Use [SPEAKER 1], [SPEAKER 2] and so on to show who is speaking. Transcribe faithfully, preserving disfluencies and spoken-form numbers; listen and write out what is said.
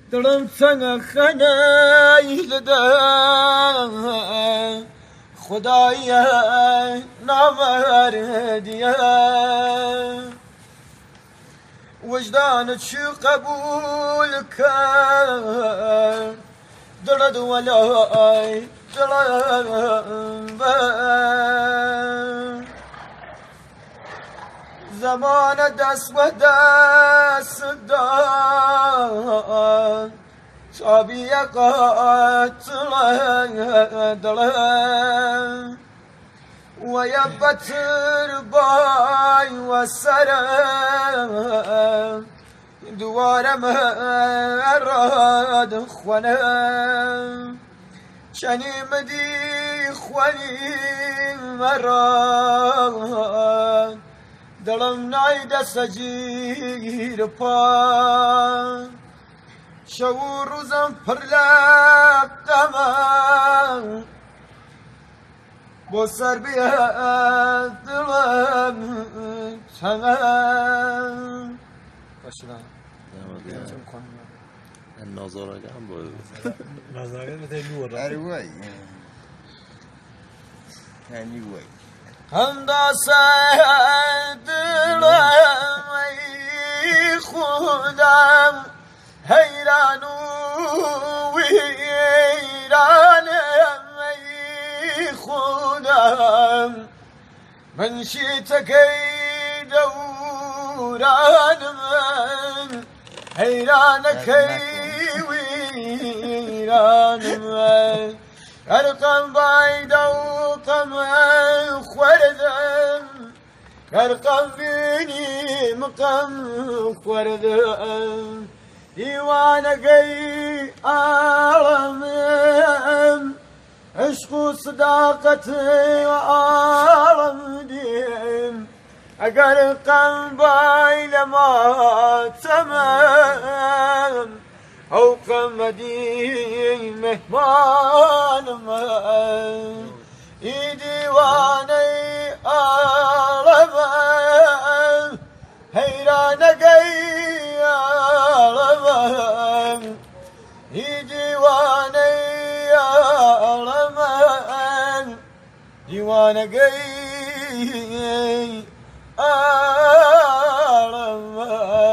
[SPEAKER 1] دلم تنگ خنایل ده خدای نامردیه وجدان چی قبول کرد درد ولای درد زمان دست و دست داد تابی قاتل دلم و یبتر بای و سرم دوارم راد خونم چنیم دی خونی مراد دلم نایده سجیر پا شو روزم پر لقمم با سر بیاد دلم تنم باشدم
[SPEAKER 2] نازارگه هم باید
[SPEAKER 3] نازارگه بده نور
[SPEAKER 4] anyway anyway
[SPEAKER 1] هم دا دلم ای خودم حیران و ویرانم ای خودم من شیتکی دورانم حیرانکی ویرانم ارقم باید و قم خوردم ارقم بینی مقم خوردم دیوانگی عالمم عشق و صداقت عالم دیم اگر قم باید ما تمام او قمدی مهمان من ای دیوانه عالمم حیرانگی عالمم ای دیوانه عالمم دیوانگی عالمم